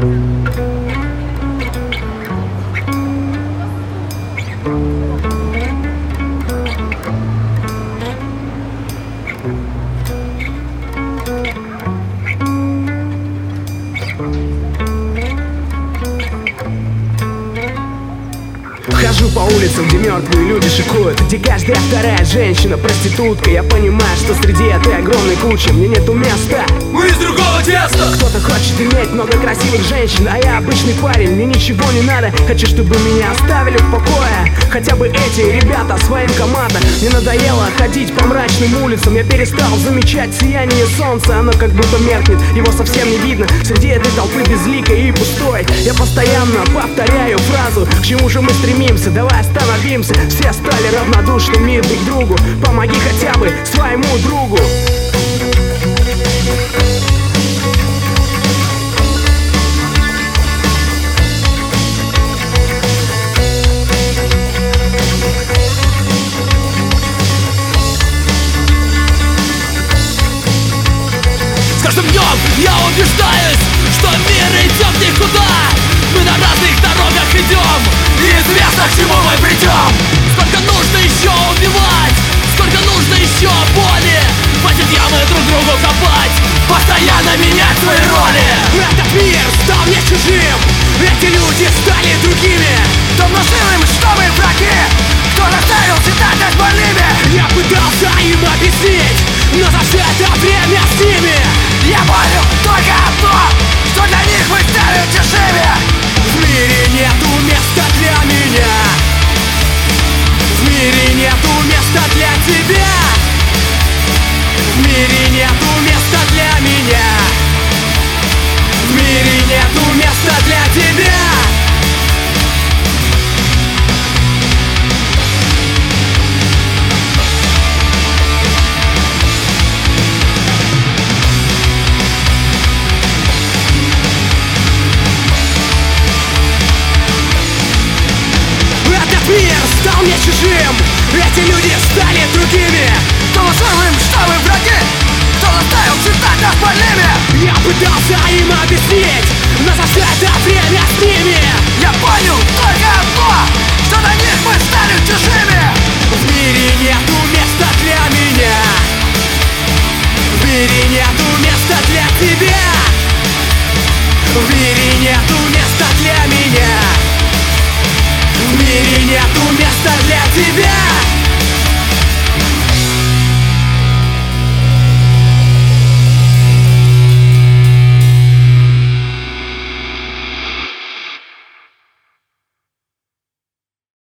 Хожу по улицам, где мертвые люди шикуют, где каждая вторая женщина проститутка. Я понимаю, что среди этой огромной кучи мне нету места. Мы из другого теста. Кто-то хочет иметь много красивых женщин, а я обычный парень, мне ничего не надо. Хочу, чтобы меня оставили в покое хотя бы эти ребята своим командам. Мне надоело ходить по мрачным улицам. Я перестал замечать сияние солнца, оно как будто меркнет, его совсем не видно среди этой толпы безликой и пустой. Я постоянно повторяю фразу: к чему же мы стремимся, давай остановимся. Все стали равнодушными друг к другу, помоги хотя бы своему другу. С каждым днем я убеждаюсь, что мир идет никуда. Мы на разных дорогах идем, неизвестно, к чему мы придем. Сколько нужно еще убивать, сколько нужно еще боли, хватит ямы друг другу копать, постоянно менять свои роли. Этот мир стал мне чужим, эти люди стали другими. Кто внушил им, что мы враги, кто заставил считать нас больными. Я пытался им объяснить, но за все это время с ними я понял только одно, что для них мы стали чужими. В мире нету места для меня, в мире нету места для тебя, в мире нету места для меня, в мире нету места для тебя. Мир стал мне чужим, эти люди стали другими. Кто внушил им, что мы враги, кто заставил считать нас больными. Я пытался им объяснить, но за все это время с ними я понял